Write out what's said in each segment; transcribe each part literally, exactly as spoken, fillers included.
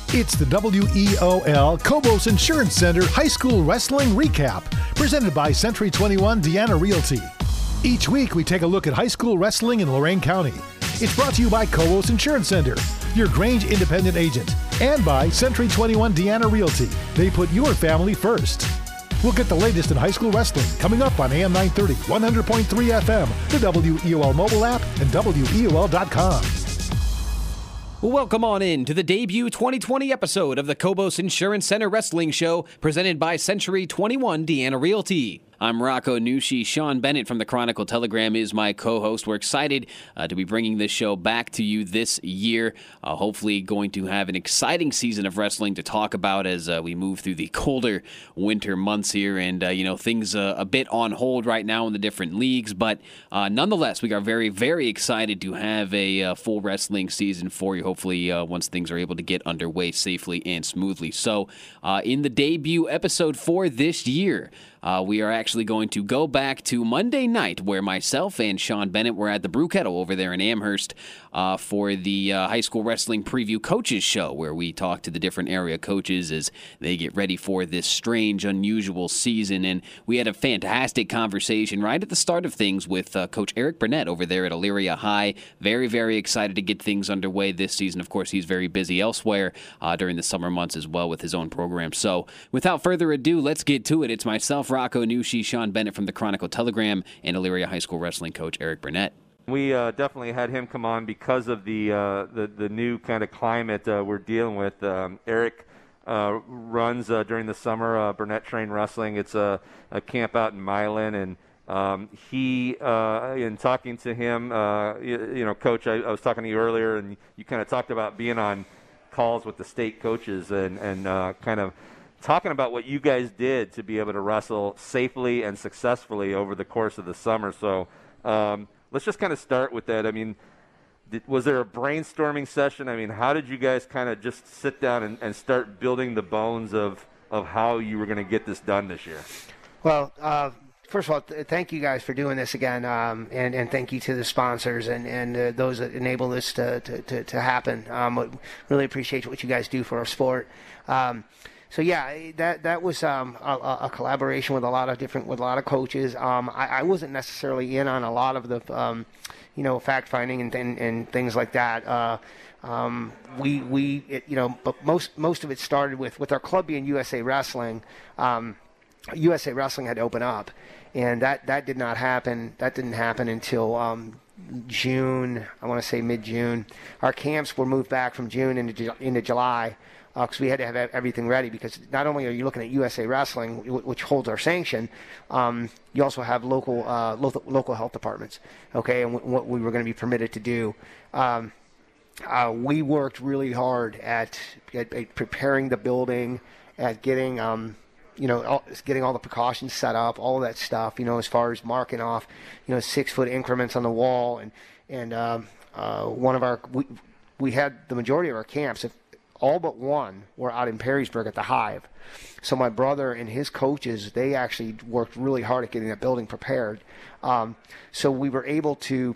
It's the W E O L Cobos Insurance Center High School Wrestling Recap, presented by Century twenty-one Deanna Realty. Each week, we take a look at high school wrestling in Lorain County. It's brought to you by Cobos Insurance Center, your Grange independent agent, and by Century twenty-one Deanna Realty. They put your family first. We'll get the latest in high school wrestling coming up on A M nine thirty, one hundred point three F M, the W E O L mobile app, and W E O L dot com. Welcome on in to the debut twenty twenty episode of the Cobos Insurance Center Wrestling Show, presented by Century twenty-one Deanna Realty. I'm Rocco Nushi. Sean Bennett from the Chronicle Telegram is my co-host. We're excited uh, to be bringing this show back to you this year. Uh, hopefully going to have an exciting season of wrestling to talk about as uh, we move through the colder winter months here. And, uh, you know, things uh, a bit on hold right now in the different leagues. But uh, nonetheless, we are very, very excited to have a uh, full wrestling season for you, hopefully uh, once things are able to get underway safely and smoothly. So uh, in the debut episode for this year, Uh, we are actually going to go back to Monday night, where myself and Sean Bennett were at the Brew Kettle over there in Amherst uh, for the uh, High School Wrestling Preview Coaches Show, where we talk to the different area coaches as they get ready for this strange, unusual season. And we had a fantastic conversation right at the start of things with uh, Coach Eric Burnett over there at Elyria High. Very, very excited to get things underway this season. Of course, he's very busy elsewhere uh, during the summer months as well with his own program. So without further ado, let's get to it. It's myself, Rocco Nushi, Sean Bennett from the Chronicle Telegram, and Elyria High School Wrestling coach Eric Burnett. We uh, definitely had him come on because of the uh, the, the new kind of climate uh, we're dealing with. Um, Eric uh, runs uh, during the summer uh, Burnett Train Wrestling. It's a, a camp out in Milan, and um, he, uh, in talking to him, uh, you, you know, Coach, I, I was talking to you earlier, and you kind of talked about being on calls with the state coaches and, and uh, kind of talking about what you guys did to be able to wrestle safely and successfully over the course of the summer. So um, let's just kind of start with that. I mean, did, was there a brainstorming session? I mean, how did you guys kind of just sit down and, and start building the bones of, of how you were going to get this done this year? Well, uh, first of all, th- thank you guys for doing this again, um, and, and thank you to the sponsors and, and uh, those that enable this to, to, to, to happen. Um, really appreciate what you guys do for our sport. Um, So yeah, that that was um, a, a collaboration with a lot of different with a lot of coaches. Um, I, I wasn't necessarily in on a lot of the um, you know fact finding and, and and things like that. Uh, um, we we it, you know, but most most of it started with with our club being U S A Wrestling. Um, U S A Wrestling had to open up, and that that did not happen. That didn't happen until Um, June. I want to say mid June. Our camps were moved back from June into into July. Because uh, we had to have everything ready, because not only are you looking at U S A Wrestling, which holds our sanction, um, you also have local, uh, local local health departments, okay, and w- what we were going to be permitted to do. Um, uh, we worked really hard at, at, at preparing the building, at getting, um, you know, all, getting all the precautions set up, all of that stuff, you know, as far as marking off, you know, six-foot increments on the wall. And, and um, uh, one of our, we, we had the majority of our camps, if, all but one were out in Perrysburg at the Hive. So my brother and his coaches, they actually worked really hard at getting that building prepared. Um, so we were able to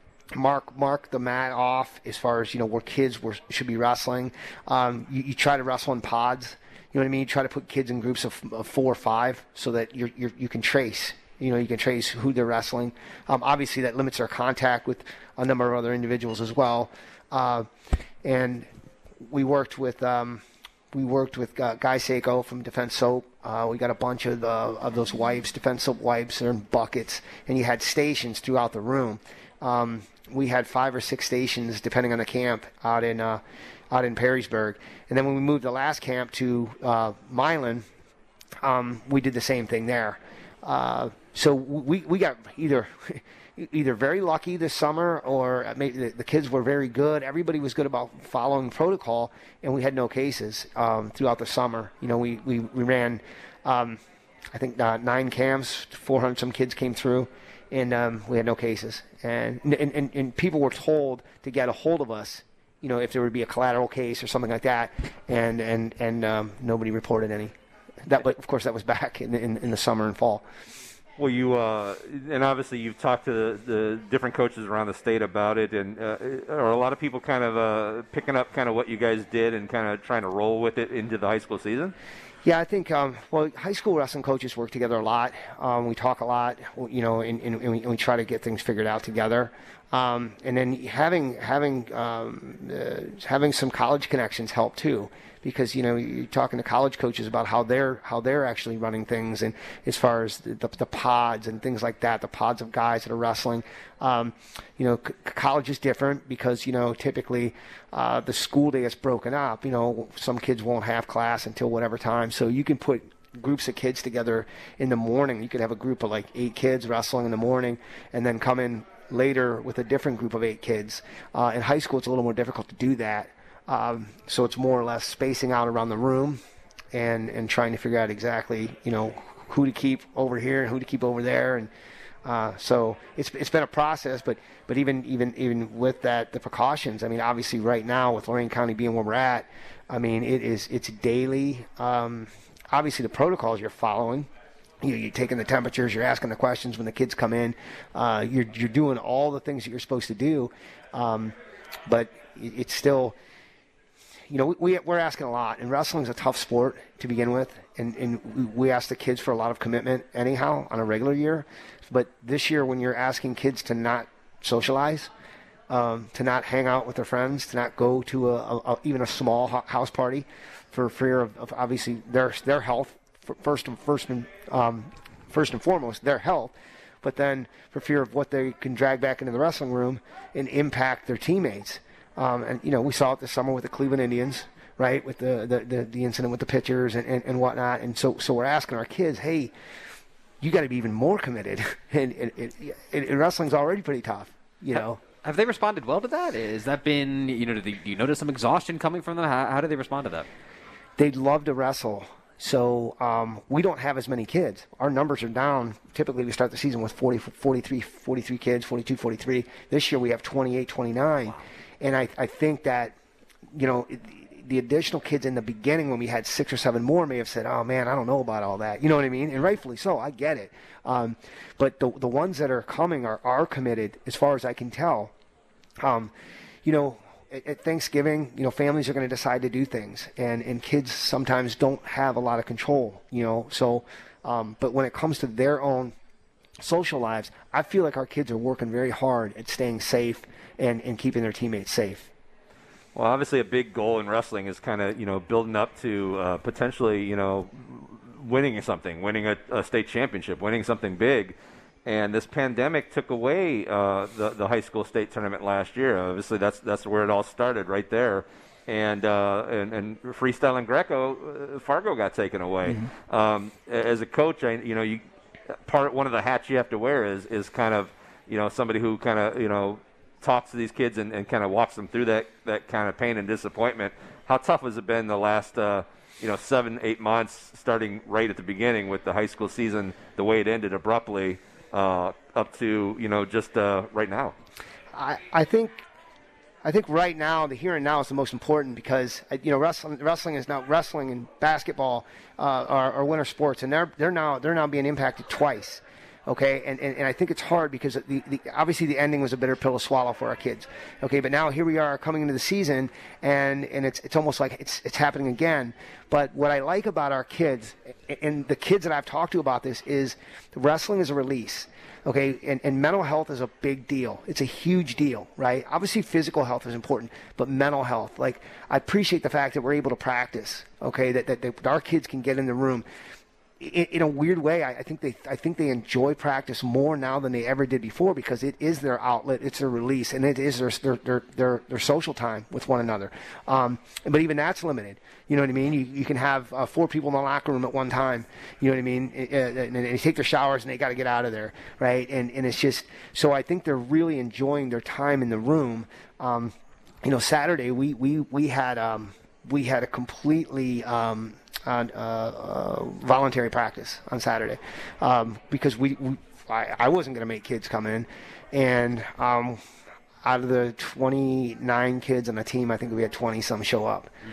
mark mark the mat off as far as, you know, where kids were should be wrestling. Um, you, you try to wrestle in pods. You know what I mean? You try to put kids in groups of, of four or five so that you're, you're, you can trace. You know, you can trace who they're wrestling. Um, obviously, that limits our contact with a number of other individuals as well. Uh, and we worked with um, we worked with uh, Guy Seiko from Defense Soap. Uh, we got a bunch of uh, of those wipes, Defense Soap wipes. They're in buckets, and you had stations throughout the room. Um, we had five or six stations, depending on the camp, out in uh, out in Perrysburg. And then when we moved the last camp to uh, Milan, um, we did the same thing there. Uh, so we we got either. either very lucky this summer, or maybe the, the kids were very good. Everybody was good about following protocol, and we had no cases um, throughout the summer. You know, we, we, we ran, um, I think, uh, nine camps, four hundred some kids came through, and um, we had no cases. And, and, and, and people were told to get a hold of us, you know, if there would be a collateral case or something like that, and, and, and um, nobody reported any. That, but, of course, that was back in, in, in the summer and fall. Well, you uh, and obviously you've talked to the, the different coaches around the state about it, and uh, are a lot of people kind of uh, picking up kind of what you guys did and kind of trying to roll with it into the high school season? Yeah, I think, um, well, high school wrestling coaches work together a lot. Um, we talk a lot, you know, and, and, and, we, and we try to get things figured out together. Um, and then having having um, uh, having some college connections help too, because you know you're talking to college coaches about how they're how they're actually running things, and as far as the, the, the pods and things like that, the pods of guys that are wrestling. Um, you know, c- college is different because you know typically uh, the school day is broken up. You know, some kids won't have class until whatever time, so you can put groups of kids together in the morning. You could have a group of like eight kids wrestling in the morning, and then come in later with a different group of eight kids. Uh, in high school, it's a little more difficult to do that. Um, so it's more or less spacing out around the room and, and trying to figure out exactly, you know, who to keep over here and who to keep over there. And uh, so it's it's been a process, but but even even even with that, the precautions. I mean, obviously, right now with Lorain County being where we're at, I mean, it is it's daily. Um, obviously, the protocols you're following. You know, you're taking the temperatures, you're asking the questions when the kids come in. Uh, you're you're doing all the things that you're supposed to do, um, but it's still, you know, we we're asking a lot. And wrestling's a tough sport to begin with, and and we ask the kids for a lot of commitment anyhow on a regular year. But this year, when you're asking kids to not socialize, um, to not hang out with their friends, to not go to a, a, a even a small house party, for fear of, of obviously their their health. First and first and um, first and foremost, their health, but then for fear of what they can drag back into the wrestling room and impact their teammates. Um, and you know, we saw it this summer with the Cleveland Indians, right? With the the, the, the incident with the pitchers and, and, and whatnot. And so so we're asking our kids, hey, you got to be even more committed. and, and, and, and wrestling's already pretty tough, you know. Have they responded well to that? Has that been, you know, do, they, do you notice some exhaustion coming from them? How, how do they respond to that? They'd love to wrestle. So um, we don't have as many kids. Our numbers are down. Typically we start the season with forty, forty-three, forty-three kids, forty-two, forty-three. This year we have twenty-eight, twenty-nine. Wow. And I, I think that, you know, it, the additional kids in the beginning when we had six or seven more may have said, oh, man, I don't know about all that. You know what I mean? And rightfully so. I get it. Um, but the the ones that are coming are, are committed as far as I can tell. Um, you know, at Thanksgiving, you know, families are going to decide to do things, and, and kids sometimes don't have a lot of control, you know. So, um, but when it comes to their own social lives, I feel like our kids are working very hard at staying safe and, and keeping their teammates safe. Well, obviously a big goal in wrestling is kind of, you know, building up to uh, potentially, you know, winning something, winning a, a state championship, winning something big. And this pandemic took away uh, the the high school state tournament last year. Obviously, that's that's where it all started, right there. And uh, and, and freestyle and Greco, uh, Fargo got taken away. Mm-hmm. Um, as a coach, I you know you part one of the hats you have to wear is is kind of you know somebody who kind of you know talks to these kids and, and kind of walks them through that that kind of pain and disappointment. How tough has it been the last uh, you know seven eight months, starting right at the beginning with the high school season, the way it ended abruptly. Uh, up to you know just uh, right now. I, I think I think right now the here and now is the most important because you know wrestling wrestling is now wrestling and basketball uh, are, are winter sports, and they're they're now they're now being impacted twice. Okay, and, and, and I think it's hard because the, the obviously the ending was a bitter pill to swallow for our kids. Okay, but now here we are coming into the season, and, and it's it's almost like it's it's happening again. But what I like about our kids, and the kids that I've talked to about this, is wrestling is a release. Okay, and, and mental health is a big deal. It's a huge deal, right? Obviously physical health is important, but mental health, like I appreciate the fact that we're able to practice, okay, that, that, that our kids can get in the room. In, in a weird way, I, I think they I think they enjoy practice more now than they ever did before because it is their outlet, it's their release, and it is their their their, their, their social time with one another. Um, but even that's limited. You know what I mean? You, you can have uh, four people in the locker room at one time. You know what I mean? And, and they take their showers and they got to get out of there, right? And and it's just so I think they're really enjoying their time in the room. Um, you know, Saturday we we we had um, we had a completely um, on uh, uh, voluntary practice on Saturday um, because we, we I, I wasn't going to make kids come in, and um, out of the twenty-nine kids on the team, I think we had twenty some show up.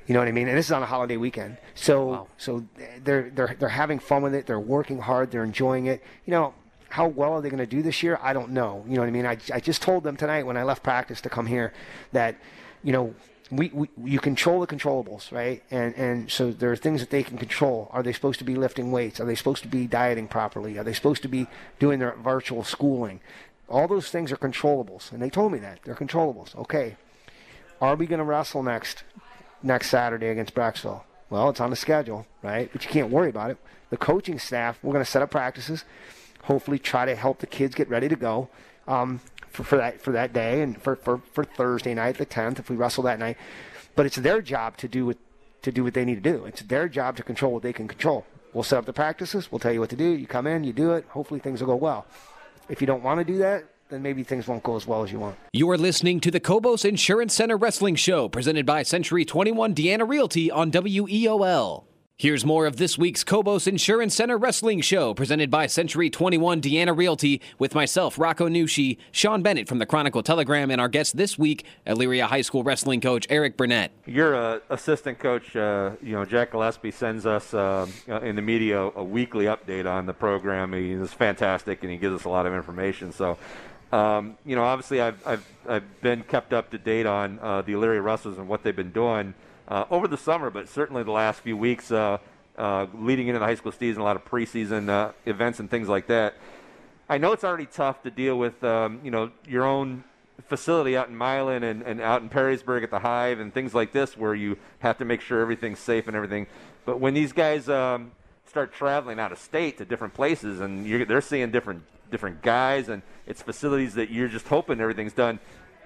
You know what I mean? And this is on a holiday weekend. So Wow. so they're they're they're having fun with it. They're working hard. They're enjoying it. You know, how well are they going to do this year? I don't know. You know what I mean? I, I just told them tonight when I left practice to come here that, you know, we, we you control the controllables, right? And and so there are things that they can control. Are they supposed to be lifting weights? Are they supposed to be dieting properly? Are they supposed to be doing their virtual schooling? All those things are controllables. And they told me that. They're controllables. Okay. Are we going to wrestle next next Saturday against Brecksville? Well, it's on the schedule, right? But you can't worry about it. The coaching staff, we're going to set up practices, hopefully try to help the kids get ready to go um, for, for that for that day and for, for, for Thursday night, the tenth, if we wrestle that night. But it's their job to do what to do what they need to do. It's their job to control what they can control. We'll set up the practices. We'll tell you what to do. You come in, you do it. Hopefully things will go well. If you don't want to do that, then maybe things won't go as well as you want. You are listening to the Cobos Insurance Center Wrestling Show, presented by Century twenty-one Deanna Realty on W E O L. Here's more of this week's Cobos Insurance Center Wrestling Show, presented by Century twenty-one Deanna Realty, with myself, Rocco Nushi, Sean Bennett from the Chronicle Telegram, and our guest this week, Elyria High School wrestling coach Eric Burnett. Your uh, assistant coach, uh, you know, Jack Gillespie, sends us uh, in the media a weekly update on the program. He is fantastic, and he gives us a lot of information. So, um, you know, obviously I've, I've, I've been kept up to date on uh, the Elyria Wrestlers and what they've been doing Uh, over the summer, but certainly the last few weeks uh, uh, leading into the high school season, a lot of preseason uh, events and things like that. I know it's already tough to deal with, um, you know, your own facility out in Milan and, and out in Perrysburg at the Hive and things like this, where you have to make sure everything's safe and everything. But when these guys um, start traveling out of state to different places and you're, they're seeing different different guys, and it's facilities that you're just hoping everything's done.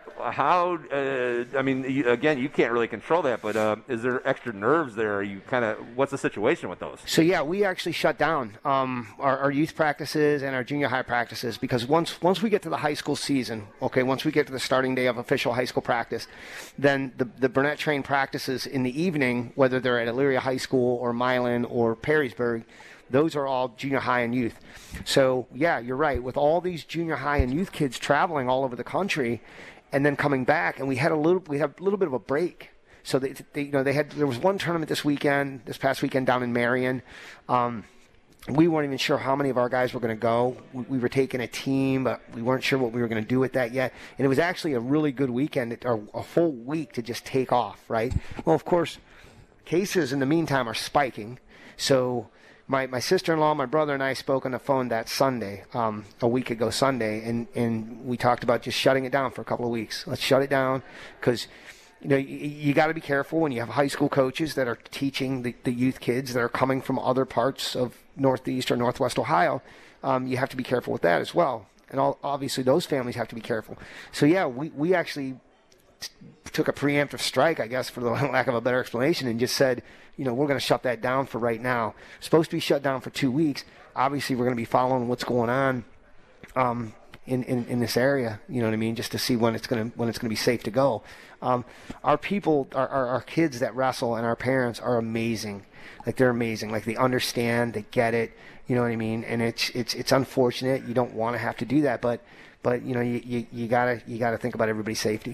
How, uh, I mean, you, again, you can't really control that, but uh, is there extra nerves there? Are you kind of, what's the situation with those? So, yeah, we actually shut down um, our, our youth practices and our junior high practices because once once we get to the high school season, okay, once we get to the starting day of official high school practice, then the, the Burnett trained practices in the evening, whether they're at Elyria High School or Milan or Perrysburg, those are all junior high and youth. So, yeah, you're right. With all these junior high and youth kids traveling all over the country, and then coming back, and we had a little, we had a little bit of a break. So they, they, you know, they had there was one tournament this weekend, this past weekend down in Marion. Um, we weren't even sure how many of our guys were going to go. We, we were taking a team, but we weren't sure what we were going to do with that yet. And it was actually a really good weekend, or a whole week to just take off, right? Well, of course, cases in the meantime are spiking. So My, my sister-in-law, my brother, and I spoke on the phone that Sunday, um, a week ago Sunday, and, and we talked about just shutting it down for a couple of weeks. Let's shut it down because, you know, you, you got to be careful when you have high school coaches that are teaching the, the youth kids that are coming from other parts of Northeast or Northwest Ohio. Um, you have to be careful with that as well. And all, obviously those families have to be careful. So, yeah, we, we actually t- took a preemptive strike, I guess, for the lack of a better explanation, and just said, you know, we're going to shut that down for right now. It's supposed to be shut down for two weeks. Obviously, we're going to be following what's going on um, in, in, in this area, you know what I mean, just to see when it's going to when it's going to be safe to go. Um, our people, our, our, our kids that wrestle and our parents are amazing. Like, they're amazing. Like, they understand, they get it, you know what I mean? And it's it's it's unfortunate. You don't want to have to do that, but, but you know, you, you, you got to you gotta think about everybody's safety.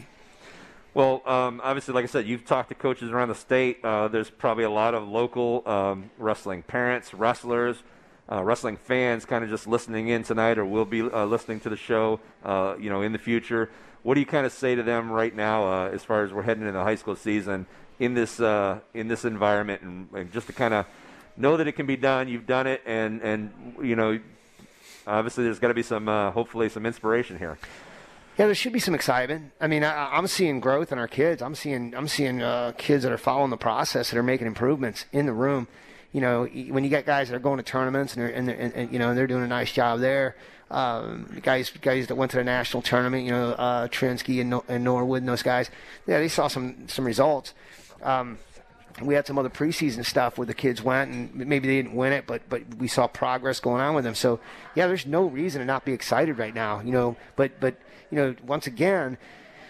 Well, um, obviously, like I said, you've talked to coaches around the state. Uh, there's probably a lot of local um, wrestling parents, wrestlers, uh, wrestling fans kind of just listening in tonight or will be uh, listening to the show, uh, you know, in the future. What do you kind of say to them right now uh, as far as we're heading into the high school season in this uh, in this environment, and, and just to kind of know that it can be done, you've done it, and, and you know, obviously there's got to be some, uh, hopefully some inspiration here. Yeah, there should be some excitement. I mean, I, I'm seeing growth in our kids. I'm seeing I'm seeing uh, kids that are following the process, that are making improvements in the room. You know, when you get guys that are going to tournaments and they're and, they're, and, and you know they're doing a nice job there. Um, guys guys that went to the national tournament, you know, uh, Trinsky and, and Norwood and those guys. Yeah, they saw some some results. Um, we had some other preseason stuff where the kids went and maybe they didn't win it, but but we saw progress going on with them. So yeah, there's no reason to not be excited right now. You know, but but. You know, once again,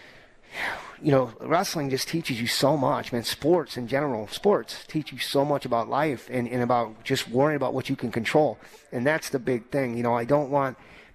you know, wrestling just teaches you so much, man. Sports in general, sports teach you so much about life and, and about just worrying about what you can control. And that's the big thing. You know, I don't want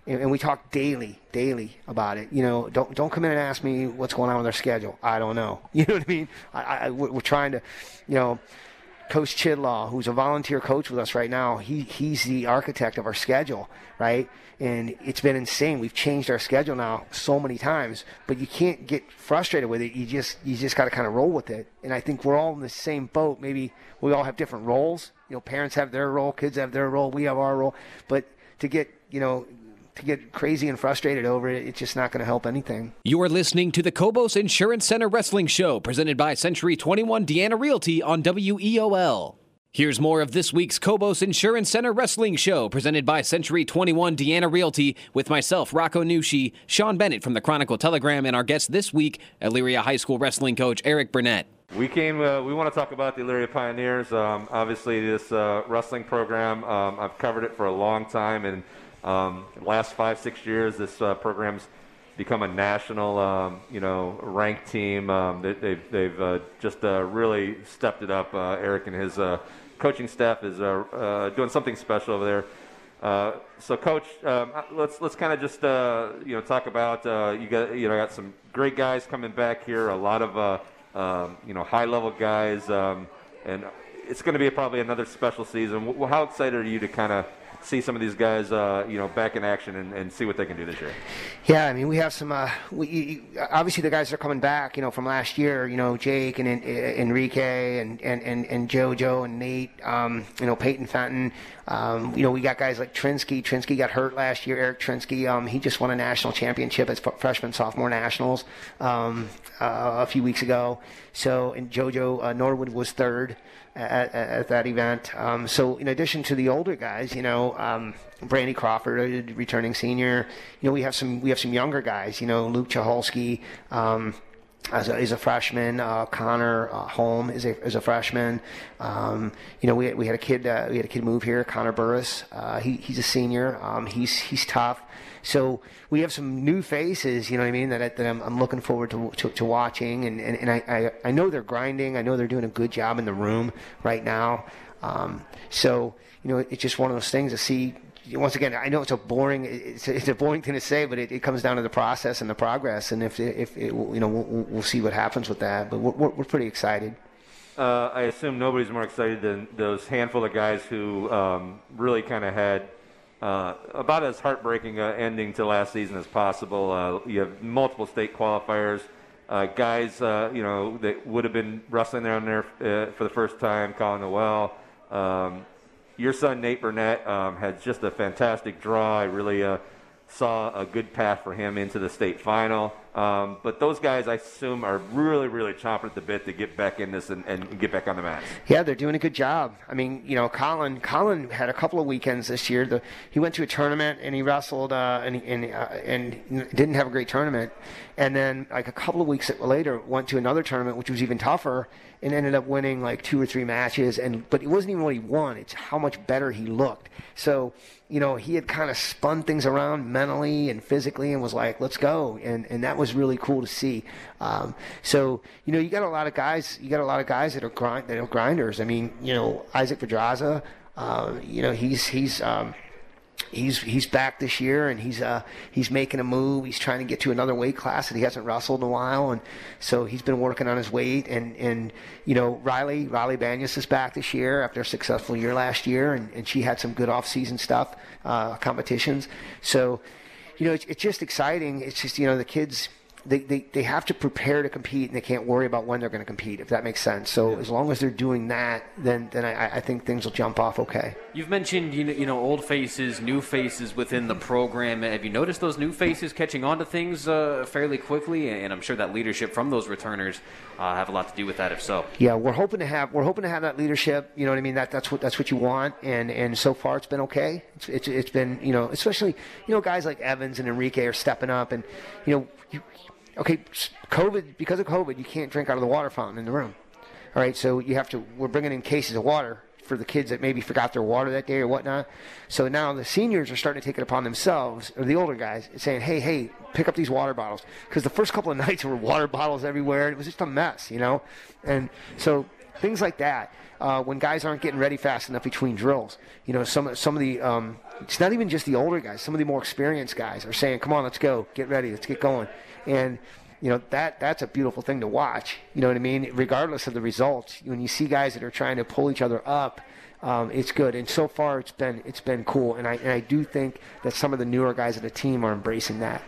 and, and we talk daily, daily about it. You know, don't don't come in and ask me what's going on with our schedule. I don't know. You know what I mean? I, I, we're trying to, you know, Coach Chidlaw, who's a volunteer coach with us right now, he he's the architect of our schedule, right? And it's been insane. We've changed our schedule now so many times, but you can't get frustrated with it. You just you just got to kind of roll with it. And I think we're all in the same boat. Maybe we all have different roles. You know, parents have their role, kids have their role, we have our role. But to get, you know, to get crazy and frustrated over it, it's just not going to help anything. You are listening to the Cobos Insurance Center Wrestling Show, presented by Century twenty-one Deanna Realty on W E O L. Here's more of this week's Cobos Insurance Center Wrestling Show, presented by Century twenty-one Deanna Realty, with myself, Rocco Nushi, Sean Bennett from the Chronicle Telegram, and our guest this week, Elyria High School wrestling coach Eric Burnett. We came. Uh, we want to talk about the Elyria Pioneers. Um, obviously, this uh, wrestling program, um, I've covered it for a long time, and um, last five, six years, this uh, program's become a national, um, you know, ranked team. Um, they, they've they've uh, just uh, really stepped it up. Uh, Eric and his uh, coaching staff is uh, uh, doing something special over there. Uh, so, Coach, um, let's let's kind of just uh, you know talk about uh, you got you know got some great guys coming back here. A lot of uh, um, you know high level guys, um, and it's going to be probably another special season. W- how excited are you to kind of see some of these guys, uh, you know, back in action and, and see what they can do this year? Yeah, I mean, we have some. Uh, we, you, obviously, the guys that are coming back, you know, from last year. You know, Jake and, and Enrique and, and, and, and JoJo and Nate. Um, you know, Peyton Fenton. Um, you know, we got guys like Trinsky. Trinsky got hurt last year. Eric Trinsky. Um, he just won a national championship at freshman sophomore nationals um, uh, a few weeks ago. So, and JoJo uh, Norwood was third At, at that event. Um, so in addition to the older guys, you know, um, Brandy Crawford, a returning senior, you know, we have some we have some younger guys, you know, Luke Chaholsky um, as a, is a freshman, uh, Connor uh, Holm is a is a freshman. Um, you know, we we had a kid uh, we had a kid move here, Connor Burris. Uh, he he's a senior. Um, he's he's tough. So we have some new faces, you know what I mean, that, I, that I'm, I'm looking forward to to, to watching. And, and, and I, I, I know they're grinding. I know they're doing a good job in the room right now. Um, so, you know, it's just one of those things to see. Once again, I know it's a boring it's a, it's a boring thing to say, but it, it comes down to the process and the progress. And if, if it, you know, we'll, we'll see what happens with that. But we're, we're pretty excited. Uh, I assume nobody's more excited than those handful of guys who um, really kind of had Uh, about as heartbreaking uh, ending to last season as possible. Uh, you have multiple state qualifiers, uh, guys, uh, you know, that would have been wrestling down there uh, for the first time, Colin Noel. Um, your son, Nate Burnett, um, had just a fantastic draw. I really uh, saw a good path for him into the state final. Um, but those guys, I assume, are really, really chomping at the bit to get back in this and, and get back on the mat. Yeah, they're doing a good job. I mean, you know, Colin Colin had a couple of weekends this year. The, he went to a tournament and he wrestled uh, and, and, uh, and didn't have a great tournament. And then, like, a couple of weeks later, went to another tournament, which was even tougher, and ended up winning, like, two or three matches. And But it wasn't even what he won. It's how much better he looked. So, you know, he had kind of spun things around mentally and physically and was like, let's go. And and that was really cool to see. Um, so, you know, you got a lot of guys, you got a lot of guys that are grind, that are grinders. I mean, you know, Isaac Pedraza, uh, you know, he's, he's, um, He's he's back this year, and he's uh he's making a move. He's trying to get to another weight class that he hasn't wrestled in a while, and so he's been working on his weight. And, and you know, Riley Riley Banyas is back this year after a successful year last year, and, and she had some good off-season stuff, uh, competitions. So, you know, it's, it's just exciting. It's just, you know, the kids. They, they, they have to prepare to compete, and they can't worry about when they're going to compete, if that makes sense. So yeah. As long as they're doing that, then then I, I think things will jump off okay. You've mentioned you know, you know old faces, new faces within the program. Have you noticed those new faces catching on to things uh, fairly quickly? And I'm sure that leadership from those returners uh, have a lot to do with that. If so, yeah, we're hoping to have we're hoping to have that leadership. You know what I mean? That that's what that's what you want. And and so far it's been okay. It's it's, it's been you know especially you know guys like Evans and Enrique are stepping up, and you know you. Okay, COVID, because of COVID, you can't drink out of the water fountain in the room. All right, so you have to, we're bringing in cases of water for the kids that maybe forgot their water that day or whatnot. So now the seniors are starting to take it upon themselves, or the older guys, saying, hey, hey, pick up these water bottles. Because the first couple of nights there were water bottles everywhere. It was just a mess, you know. And so things like that, uh, when guys aren't getting ready fast enough between drills. You know, some, some of the um, it's not even just the older guys. Some of the more experienced guys are saying, come on, let's go, get ready, let's get going. And, you know, that that's a beautiful thing to watch. You know what I mean? Regardless of the results, when you see guys that are trying to pull each other up, um, it's good. And so far, it's been it's been cool. And I and I do think that some of the newer guys of the team are embracing that.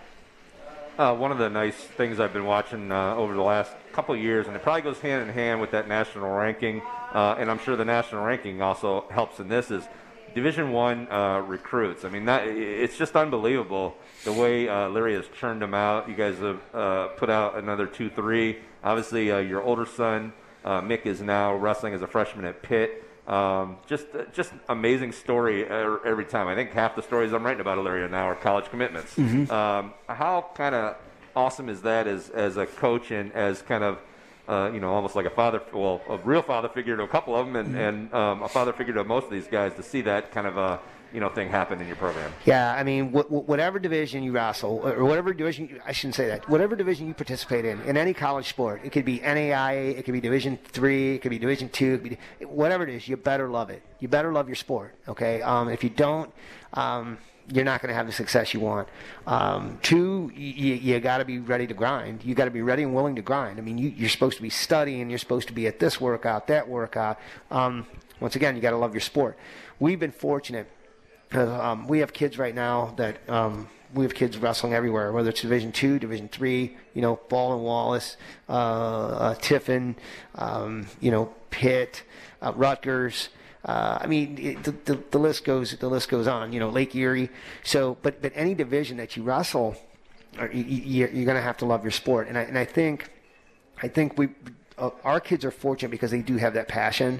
Uh, one of the nice things I've been watching uh, over the last couple of years, and it probably goes hand in hand with that national ranking, uh, and I'm sure the national ranking also helps in this, is Division One uh, recruits. I mean, that, it's just unbelievable the way uh, Elyria has churned them out. You guys have uh, put out another two, three. Obviously, uh, your older son, uh, Mick, is now wrestling as a freshman at Pitt. Um, just just amazing story every time. I think half the stories I'm writing about Elyria now are college commitments. Mm-hmm. Um, how kind of awesome is that as as a coach and as kind of uh, you know, almost like a father, well, a real father figure to a couple of them, and, mm-hmm. and um, a father figure to most of these guys, to see that kind of a you know thing happen in your program? Yeah, I mean, wh- wh- whatever division you wrestle, or whatever division you, I shouldn't say that, whatever division you participate in, in any college sport, it could be N A I A, it could be Division Three, it could be Division Two, it could be, whatever it is, you better love it. You better love your sport. Okay, um, if you don't, um, you're not going to have the success you want. Um, two, you, you got to be ready to grind. You got to be ready and willing to grind. I mean, you, you're supposed to be studying. You're supposed to be at this workout, that workout. Um, once again, you got to love your sport. We've been fortunate. Uh, um, we have kids right now that um, we have kids wrestling everywhere, whether it's Division Two, Division Three, you know, Ball and Wallace, uh, uh, Tiffin, um, you know, Pitt, uh, Rutgers. Uh, I mean, it, the, the the list goes the list goes on. You know, Lake Erie. So, but but any division that you wrestle, you, you, you're going to have to love your sport. And I and I think, I think we, uh, our kids are fortunate because they do have that passion.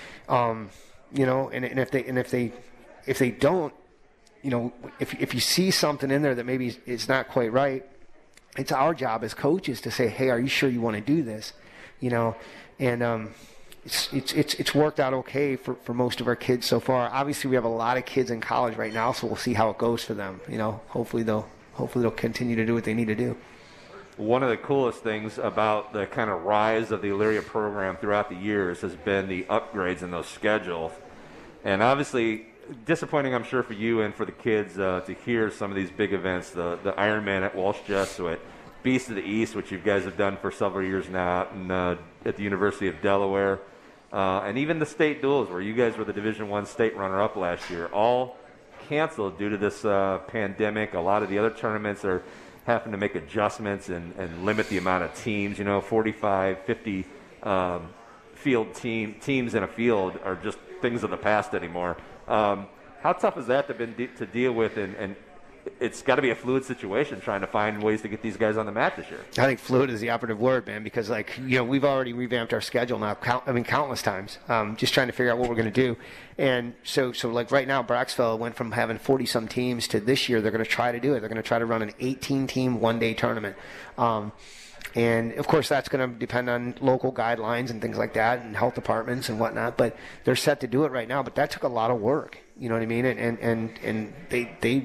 Um, you know, and, and if they and if they if they don't, you know, if if you see something in there that maybe is not quite right, it's our job as coaches to say, hey, are you sure you want to do this? You know, and um, it's it's it's it's worked out okay for, for most of our kids so far. Obviously, we have a lot of kids in college right now, so we'll see how it goes for them. You know, hopefully they'll hopefully they'll continue to do what they need to do. One of the coolest things about the kind of rise of the Elyria program throughout the years has been the upgrades in those schedules, and obviously disappointing, I'm sure, for you and for the kids uh, to hear some of these big events, the the Ironman at Walsh Jesuit, Beast of the East, which you guys have done for several years now out in, uh, at the University of Delaware, uh, and even the state duels where you guys were the Division One state runner-up last year, all canceled due to this uh, pandemic. A lot of the other tournaments are having to make adjustments and, and limit the amount of teams. You know, forty-five, fifty um, field team teams in a field are just things of the past anymore. Um, how tough is that to, been de- to deal with? And, and it's got to be a fluid situation trying to find ways to get these guys on the mat this year. I think fluid is the operative word, man, because, like, you know, we've already revamped our schedule now, count, I mean, countless times, um, just trying to figure out what we're going to do. And so, so like, right now, Braxville went from having forty-some teams to this year they're going to try to do it. They're going to try to run an eighteen-team one-day tournament. Um, And, of course, that's going to depend on local guidelines and things like that and health departments and whatnot. But they're set to do it right now. But that took a lot of work. You know what I mean? And and, and, and they, they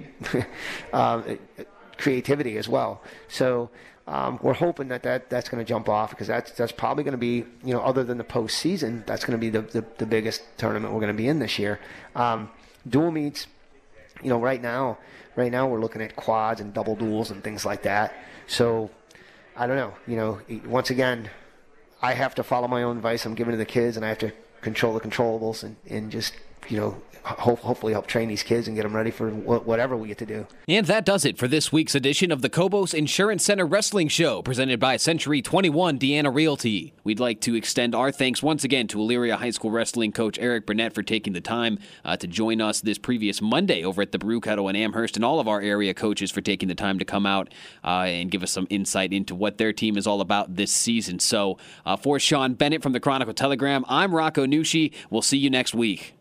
uh, creativity as well. So um, we're hoping that, that that's going to jump off, because that's that's probably going to be, you know, other than the postseason, that's going to be the, the, the biggest tournament we're going to be in this year. Um, dual meets, you know, right now, right now we're looking at quads and double duels and things like that. So I don't know, you know, once again, I have to follow my own advice I'm giving to the kids, and I have to control the controllables and, and just, you know, ho- hopefully help train these kids and get them ready for wh- whatever we get to do. And that does it for this week's edition of the Cobos Insurance Center Wrestling Show, presented by Century twenty-one Deanna Realty. We'd like to extend our thanks once again to Elyria High School Wrestling coach Eric Burnett for taking the time uh, to join us this previous Monday over at the Brew Kettle in Amherst, and all of our area coaches for taking the time to come out uh, and give us some insight into what their team is all about this season. So uh, for Sean Bennett from the Chronicle Telegram, I'm Rocco Nucci. We'll see you next week.